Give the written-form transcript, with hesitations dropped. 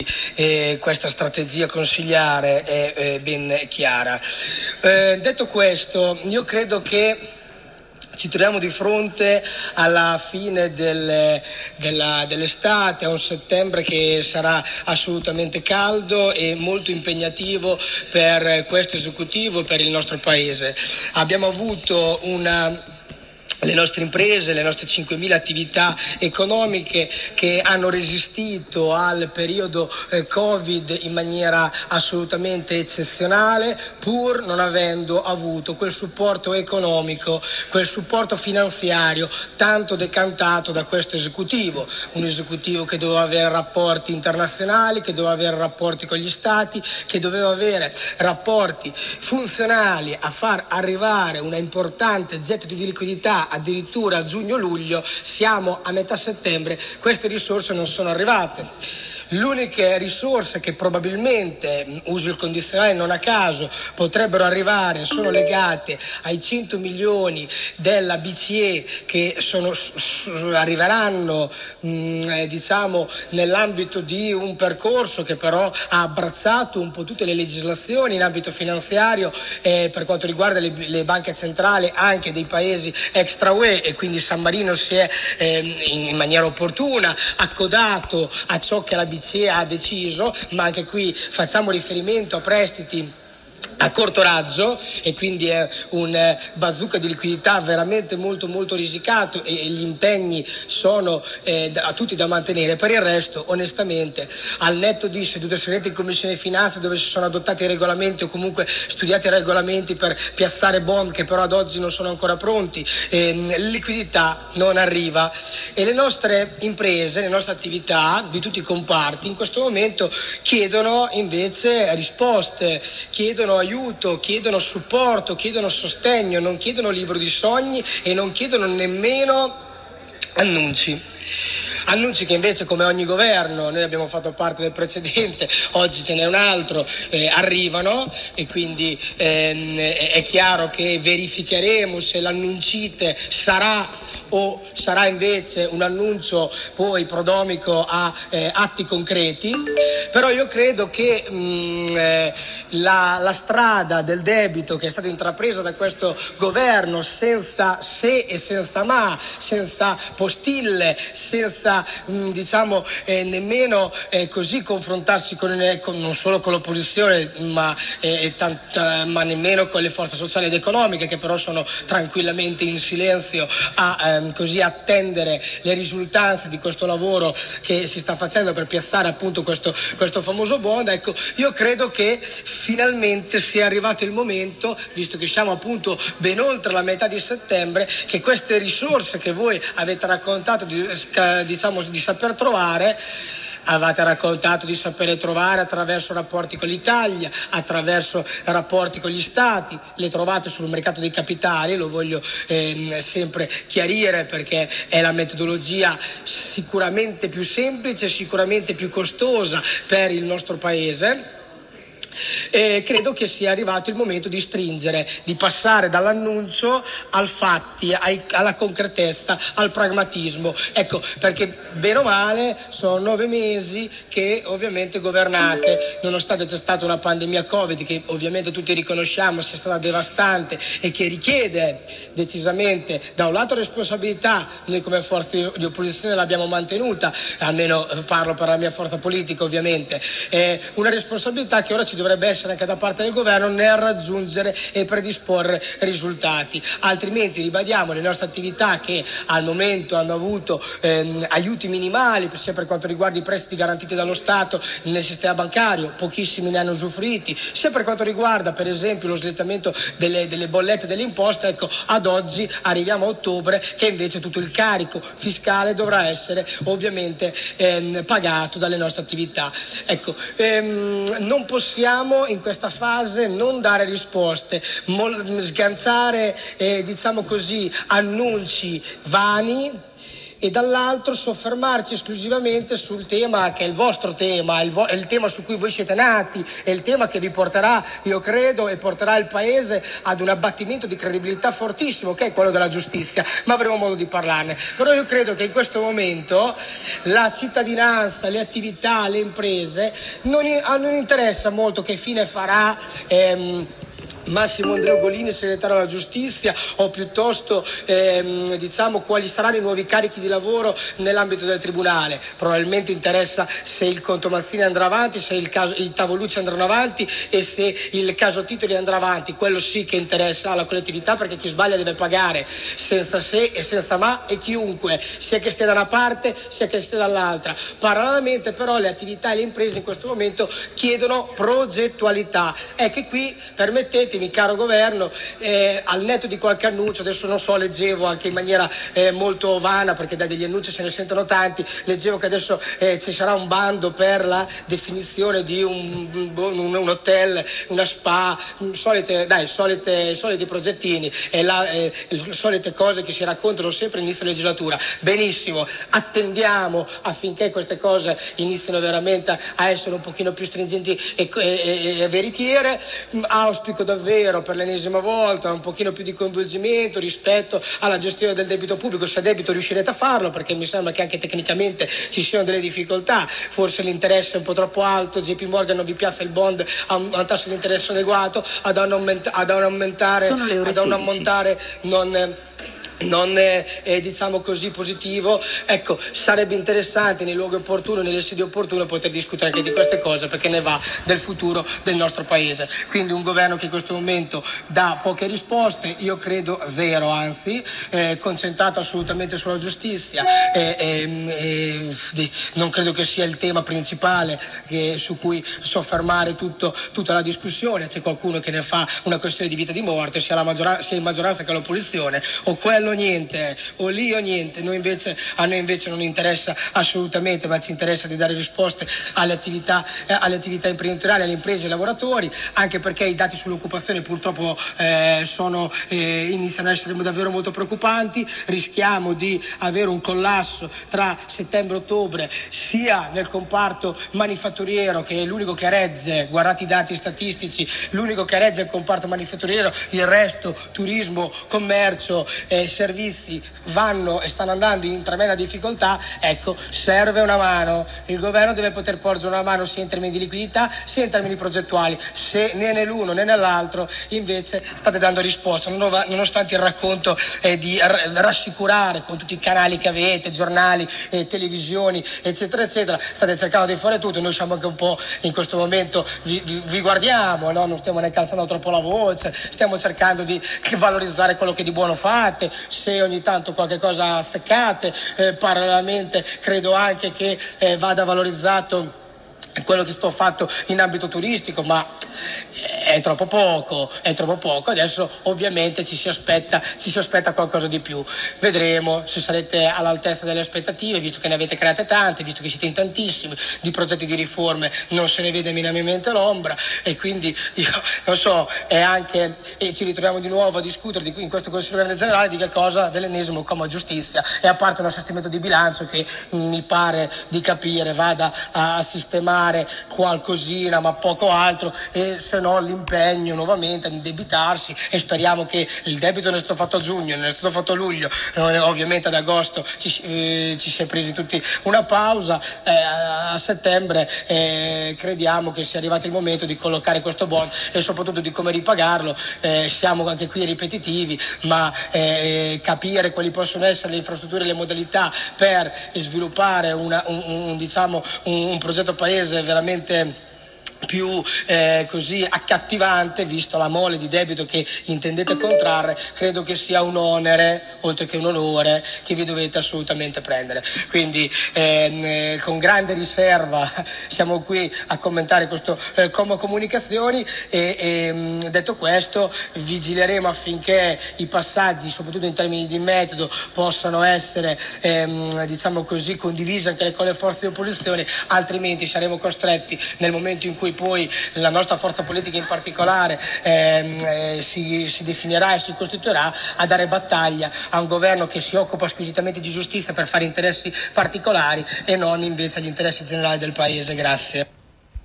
questa strategia consigliare è ben chiara. Detto questo, io credo che ci troviamo di fronte alla fine dell'estate, a un settembre che sarà assolutamente caldo e molto impegnativo per questo esecutivo, per il nostro Paese. Abbiamo avuto le nostre imprese, le nostre 5.000 attività economiche che hanno resistito al periodo Covid in maniera assolutamente eccezionale, pur non avendo avuto quel supporto economico, quel supporto finanziario tanto decantato da questo esecutivo, un esecutivo che doveva avere rapporti internazionali, che doveva avere rapporti con gli stati, che doveva avere rapporti funzionali a far arrivare una importante gettito di liquidità addirittura a giugno-luglio. Siamo a metà settembre, queste risorse non sono arrivate. L'unica risorse che probabilmente, uso il condizionale non a caso, potrebbero arrivare sono legate ai 100 milioni della BCE che arriveranno nell'ambito di un percorso che però ha abbracciato un po' tutte le legislazioni in ambito finanziario per quanto riguarda le banche centrali anche dei paesi extra UE, e quindi San Marino si è in maniera opportuna accodato a ciò che la BCE ha deciso, ma anche qui facciamo riferimento a prestiti a corto raggio e quindi è un bazooka di liquidità veramente molto molto risicato e gli impegni sono a tutti da mantenere. Per il resto, onestamente, al netto di sedute segrete in Commissione Finanze dove si sono adottati i regolamenti o comunque studiati i regolamenti per piazzare bond che però ad oggi non sono ancora pronti, liquidità non arriva e le nostre imprese, le nostre attività di tutti i comparti in questo momento chiedono invece risposte, chiedono aiuto, chiedono supporto, chiedono sostegno, non chiedono libro di sogni e non chiedono nemmeno annunci che invece, come ogni governo, noi abbiamo fatto parte del precedente, oggi ce n'è un altro, arrivano e quindi è chiaro che verificheremo se l'annuncite sarà o sarà invece un annuncio poi prodromico a atti concreti. Però io credo che la strada del debito che è stata intrapresa da questo governo senza se e senza ma, senza postille, senza nemmeno così confrontarsi non solo con l'opposizione ma nemmeno con le forze sociali ed economiche, che però sono tranquillamente in silenzio a così attendere le risultanze di questo lavoro che si sta facendo per piazzare appunto questo famoso bond. Ecco, io credo che finalmente sia arrivato il momento, visto che siamo appunto ben oltre la metà di settembre, che queste risorse che voi avete raccontato di saper trovare, avete raccontato di sapere trovare attraverso rapporti con l'Italia, attraverso rapporti con gli stati, le trovate sul mercato dei capitali, lo voglio sempre chiarire perché è la metodologia sicuramente più semplice, sicuramente più costosa per il nostro Paese. Credo che sia arrivato il momento di stringere, di passare dall'annuncio al fatti, alla concretezza, al pragmatismo. Ecco, perché bene o male sono 9 mesi che ovviamente governate, nonostante c'è stata una pandemia Covid che ovviamente tutti riconosciamo sia stata devastante e che richiede decisamente da un lato responsabilità. Noi come forze di opposizione l'abbiamo mantenuta, almeno parlo per la mia forza politica ovviamente, una responsabilità che ora ci dovrebbe essere anche da parte del governo nel raggiungere e predisporre risultati. Altrimenti ribadiamo le nostre attività che al momento hanno avuto aiuti minimali sia per quanto riguarda i prestiti garantiti dallo Stato nel sistema bancario, pochissimi ne hanno usufruiti, sia per quanto riguarda per esempio lo slittamento delle bollette delle imposte. Ecco, ad oggi arriviamo a ottobre che invece tutto il carico fiscale dovrà essere ovviamente pagato dalle nostre attività. Ecco, non possiamo in questa fase non dare risposte, sganciare annunci vani, e dall'altro soffermarci esclusivamente sul tema che è il vostro tema, il tema su cui voi siete nati, è il tema che vi porterà, io credo, e porterà il paese ad un abbattimento di credibilità fortissimo, che è quello della giustizia, ma avremo modo di parlarne. Però io credo che in questo momento la cittadinanza, le attività, le imprese non interessa molto che fine farà Massimo Andrea Ugolini, segretario della giustizia, o piuttosto quali saranno i nuovi carichi di lavoro nell'ambito del tribunale. Probabilmente interessa se il conto Mazzini andrà avanti, se i Tavolucci andranno avanti e se il caso Titoli andrà avanti. Quello sì che interessa alla collettività, perché chi sbaglia deve pagare senza se e senza ma, e chiunque, sia che stia da una parte sia che stia dall'altra. Parallelamente però le attività e le imprese in questo momento chiedono progettualità. È che qui, permettetemi, caro governo, al netto di qualche annuncio, adesso non so, leggevo anche in maniera molto vana, perché da degli annunci se ne sentono tanti, leggevo che adesso ci sarà un bando per la definizione di un hotel, una spa, soliti progettini e solite cose che si raccontano sempre all'inizio legislatura. Benissimo, attendiamo affinché queste cose inizino veramente a essere un pochino più stringenti e veritiere. Auspico davvero per l'ennesima volta un pochino più di coinvolgimento rispetto alla gestione del debito pubblico, se a debito riuscirete a farlo, perché mi sembra che anche tecnicamente ci siano delle difficoltà, forse l'interesse è un po' troppo alto, JP Morgan non vi piazza il bond a un tasso di interesse adeguato, ad un ammontare non diciamo così positivo. Ecco, sarebbe interessante nei luoghi opportuni, nelle sedi opportune, poter discutere anche di queste cose, perché ne va del futuro del nostro paese. Quindi un governo che in questo momento dà poche risposte, io credo zero, anzi concentrato assolutamente sulla giustizia, non credo che sia il tema principale su cui soffermare tutta la discussione. C'è qualcuno che ne fa una questione di vita e di morte, sia in maggioranza che l'opposizione, o quello niente, o lì o niente. A noi invece non interessa assolutamente, ma ci interessa di dare risposte alle attività imprenditoriali, alle imprese e ai lavoratori, anche perché i dati sull'occupazione purtroppo iniziano a essere davvero molto preoccupanti. Rischiamo di avere un collasso tra settembre e ottobre, sia nel comparto manifatturiero, che è l'unico che regge, guardate i dati statistici, l'unico che regge il comparto manifatturiero, il resto, turismo, commercio, servizi, vanno e stanno andando in tremenda difficoltà. Ecco, serve una mano, il governo deve poter porgere una mano sia in termini di liquidità sia in termini progettuali. Se né nell'uno né nell'altro invece state dando risposta, nonostante il racconto di rassicurare con tutti i canali che avete, giornali, televisioni, eccetera eccetera, state cercando di fare tutto. Noi siamo anche un po' in questo momento, vi guardiamo, no? Non stiamo neanche alzando troppo la voce, stiamo cercando di valorizzare quello che di buono fate, se ogni tanto qualche cosa azzeccate. Parallelamente credo anche che vada valorizzato quello che sto fatto in ambito turistico, ma è troppo poco. Adesso ovviamente ci si aspetta qualcosa di più. Vedremo se sarete all'altezza delle aspettative, visto che ne avete create tante, visto che siete in tantissimi, di progetti di riforme non se ne vede minimamente l'ombra, e quindi io non so, e ci ritroviamo di nuovo a discutere in questo Consiglio Grande Generale di che cosa? Dell'ennesimo comma giustizia, e a parte un assestamento di bilancio che mi pare di capire vada a sistemare qualcosina, ma poco altro, e se no l'impegno nuovamente ad indebitarsi, e speriamo che il debito non è stato fatto a giugno, non è stato fatto a luglio, ovviamente ad agosto ci si è presi tutti una pausa, a settembre crediamo che sia arrivato il momento di collocare questo bond e soprattutto di come ripagarlo. Siamo anche qui ripetitivi, ma capire quali possono essere le infrastrutture e le modalità per sviluppare un progetto paese veramente più così accattivante, visto la mole di debito che intendete contrarre, credo che sia un onere oltre che un onore che vi dovete assolutamente prendere. Quindi con grande riserva siamo qui a commentare questo Como Comunicazioni, e detto questo vigileremo affinché i passaggi, soprattutto in termini di metodo, possano essere condivisi anche con le forze di opposizione, altrimenti saremo costretti, nel momento in cui cui poi la nostra forza politica in particolare si definirà e si costituirà, a dare battaglia a un governo che si occupa squisitamente di giustizia per fare interessi particolari e non invece agli interessi generali del Paese. Grazie.